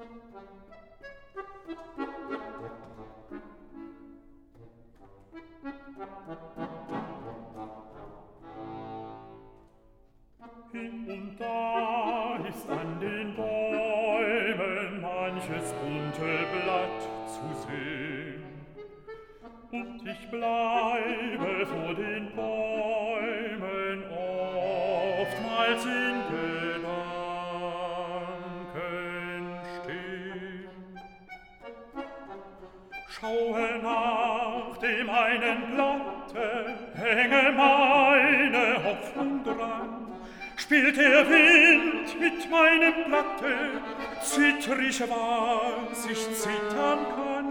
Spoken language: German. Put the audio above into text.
Hin und da ist an den Bäumen manches bunte Blatt zu sehen. Und ich bleibe vor den Bäumen oftmals in Gedanken stehen. Schaue nach dem einen Blatte, hänge meine Hoffnung dran. Spielt der Wind mit meinem Blatte, zittrig, was ich zittern kann.